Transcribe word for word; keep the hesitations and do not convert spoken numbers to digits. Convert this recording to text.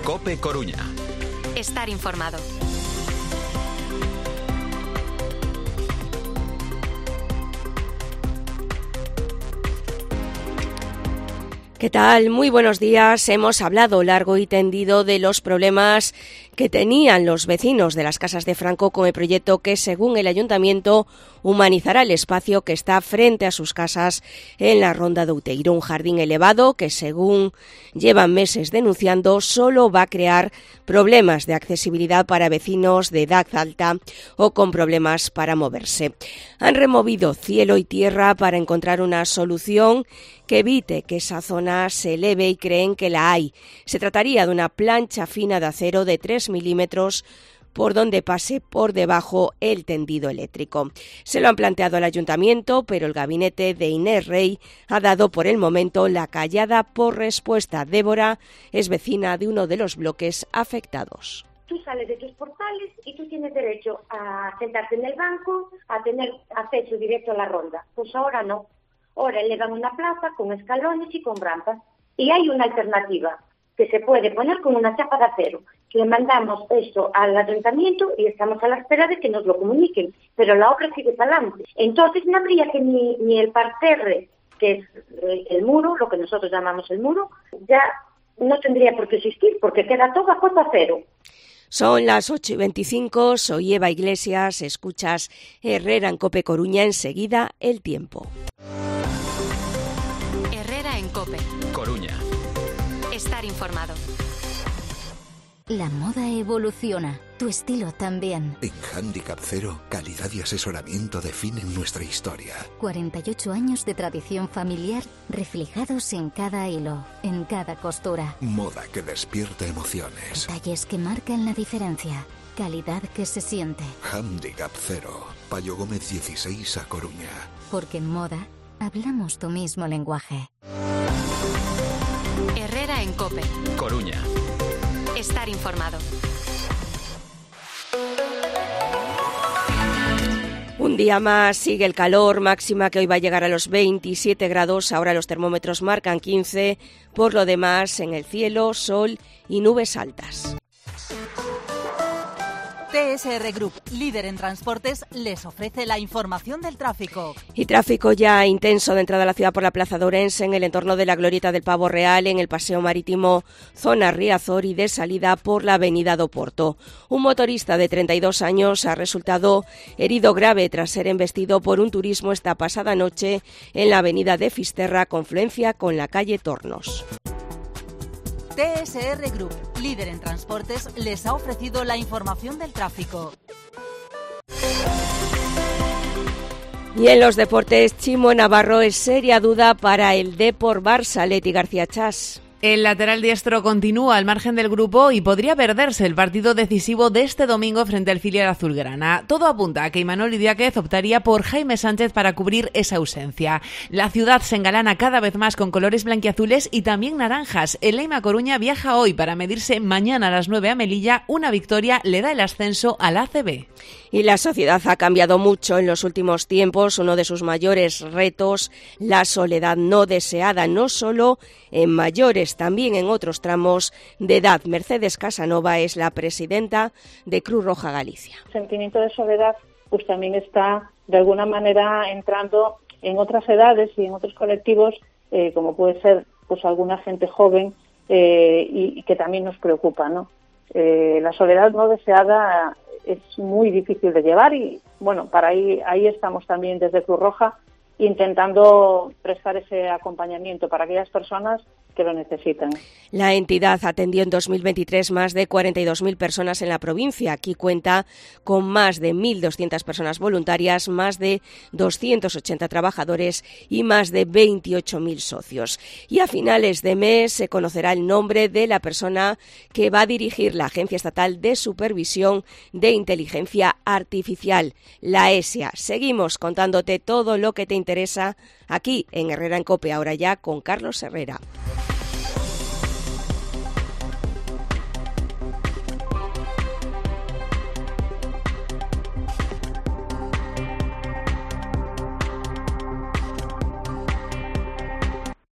COPE Coruña. Estar informado. ¿Qué tal? Muy buenos días. Hemos hablado largo y tendido de los problemas que tenían los vecinos de las Casas de Franco con el proyecto que, según el Ayuntamiento, humanizará el espacio que está frente a sus casas en la Ronda de Outeiro. Un jardín elevado que, según llevan meses denunciando, solo va a crear problemas de accesibilidad para vecinos de edad alta o con problemas para moverse. Han removido cielo y tierra para encontrar una solución que evite que esa zona se eleve y creen que la hay. Se trataría de una plancha fina de acero de tres milímetros por donde pase por debajo el tendido eléctrico. Se lo han planteado al Ayuntamiento, pero el gabinete de Inés Rey ha dado por el momento la callada por respuesta. Débora es vecina de uno de los bloques afectados. Tú sales de tus portales y tú tienes derecho a sentarte en el banco, a tener acceso directo a la ronda. Pues ahora no. Ahora elevan una plaza con escalones y con rampas. Y hay una alternativa que se puede poner con una chapa de acero. Le mandamos esto al ayuntamiento y estamos a la espera de que nos lo comuniquen. Pero la obra sigue para adelante. Entonces no habría que ni, ni el parterre, que es el muro, lo que nosotros llamamos el muro, ya no tendría por qué existir, porque queda todo a costa cero. Son las ocho y veinticinco, soy Eva Iglesias, escuchas Herrera en COPE Coruña, enseguida el tiempo. Herrera en COPE Coruña. Estar informado. La moda evoluciona, tu estilo también. En Handicap Cero, calidad y asesoramiento definen nuestra historia. cuarenta y ocho años de tradición familiar reflejados en cada hilo, en cada costura. Moda que despierta emociones. Detalles que marcan la diferencia, calidad que se siente. Handicap Cero, Payo Gómez dieciséis, A Coruña. Porque en moda hablamos tu mismo lenguaje. Herrera en COPE Coruña. Estar informado. Un día más sigue el calor, máxima que hoy va a llegar a los veintisiete grados, ahora los termómetros marcan quince, por lo demás en el cielo, sol y nubes altas. T S R Group, líder en transportes, les ofrece la información del tráfico. Y tráfico ya intenso de entrada a la ciudad por la Plaza de Ourense, en el entorno de la Glorieta del Pavo Real, en el Paseo Marítimo, zona Riazor, y de salida por la Avenida do Porto. Un motorista de treinta y dos años ha resultado herido grave tras ser embestido por un turismo esta pasada noche en la Avenida de Fisterra, confluencia con la calle Tornos. T S R Group, líder en transportes, les ha ofrecido la información del tráfico. Y en los deportes, Chimo Navarro es seria duda para el Depor Barça. Leti García Chas. El lateral diestro continúa al margen del grupo y podría perderse el partido decisivo de este domingo frente al filial azulgrana. Todo apunta a que Imanol Idiáquez optaría por Jaime Sánchez para cubrir esa ausencia. La ciudad se engalana cada vez más con colores blanquiazules y también naranjas. El Leima Coruña viaja hoy para medirse mañana a las nueve a Melilla. Una victoria le da el ascenso al A C B. Y la sociedad ha cambiado mucho en los últimos tiempos. Uno de sus mayores retos, la soledad no deseada, no solo en mayores, también en otros tramos de edad. Mercedes Casanova es la presidenta de Cruz Roja Galicia. El sentimiento de soledad pues también está de alguna manera entrando en otras edades y en otros colectivos, eh, como puede ser pues alguna gente joven eh, y, y que también nos preocupa, ¿no? Eh, la soledad no deseada es muy difícil de llevar y, bueno, para ahí, ahí estamos también desde Cruz Roja intentando prestar ese acompañamiento para aquellas personas que lo necesitan. La entidad atendió en dos mil veintitrés más de cuarenta y dos mil personas en la provincia. Aquí cuenta con más de mil doscientas personas voluntarias, más de doscientos ochenta trabajadores y más de veintiocho mil socios. Y a finales de mes se conocerá el nombre de la persona que va a dirigir la Agencia Estatal de Supervisión de Inteligencia Artificial, la E S I A. Seguimos contándote todo lo que te interesa aquí en Herrera en COPE, ahora ya con Carlos Herrera.